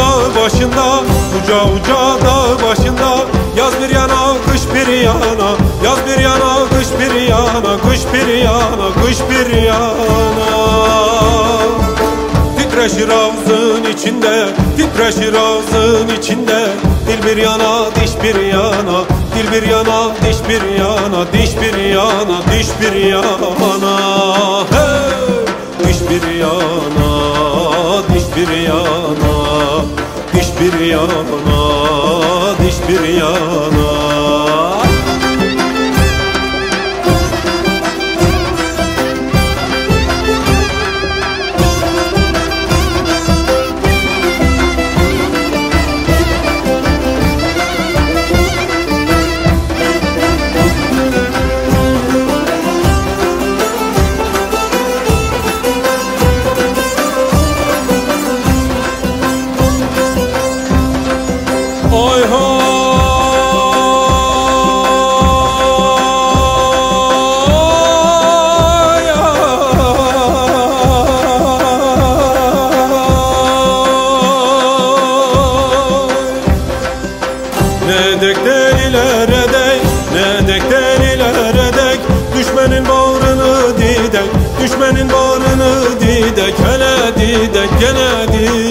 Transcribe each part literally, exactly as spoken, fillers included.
dağ başında, uca uca dağ başında, yaz bir yana kış bir yana, yaz bir yana kış bir yana, kış bir yana, kış bir yana. Titreşir ağzın içinde, titreşir ağzın içinde, dil bir yana diş bir yana, dil bir yana diş bir yana, diş bir yana, diş bir yana. Hey! Diş bir yana, diş bir yana, diş bir yana, diş bir yana. Oy hoy, ne dek deliler edek, ne dek deliler edek, düşmenin bağrını didek, düşmenin bağrını didek, hele didek, gene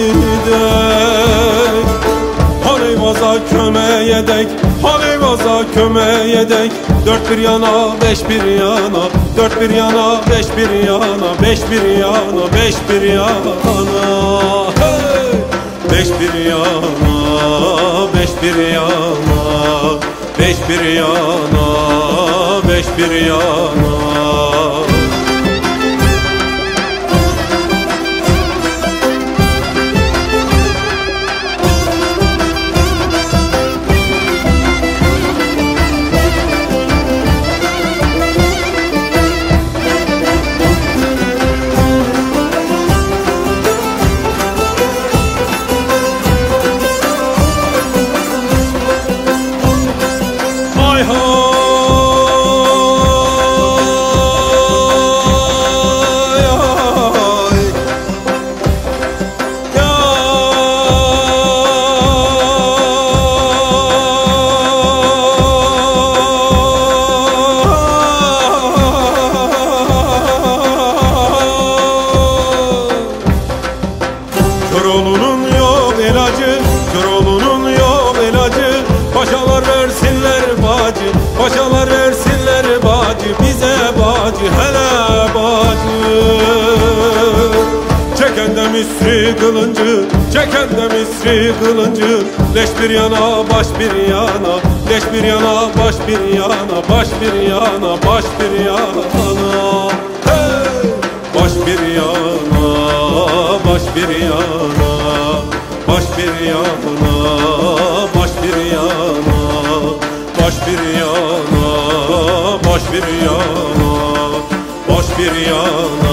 didek. Haleyvaza kömeyedek, haleyvaza kömeyedek, dört bir yana, beş bir yana, dört bir yana, beş bir yana, beş bir yana, beş bir yana. Hey! Beş bir yana, beş bir yana, beş bir yana, beş bir yana. Köroğlu'nun yok ilacı, Köroğlu'nun yok ilacı, paşalar versinler bacı, paşalar versinler bacı, bize bacı, hele bacı. Çeken de Misri kılıncı, çeken de Misri kılıncı, leş bir yana, baş bir yana, leş bir yana, baş bir yana, baş bir yana, baş bir yana. Hey! Baş bir yana, baş bir yana, baş bir yana, baş bir yana, baş bir yana, baş bir yana, baş bir yana.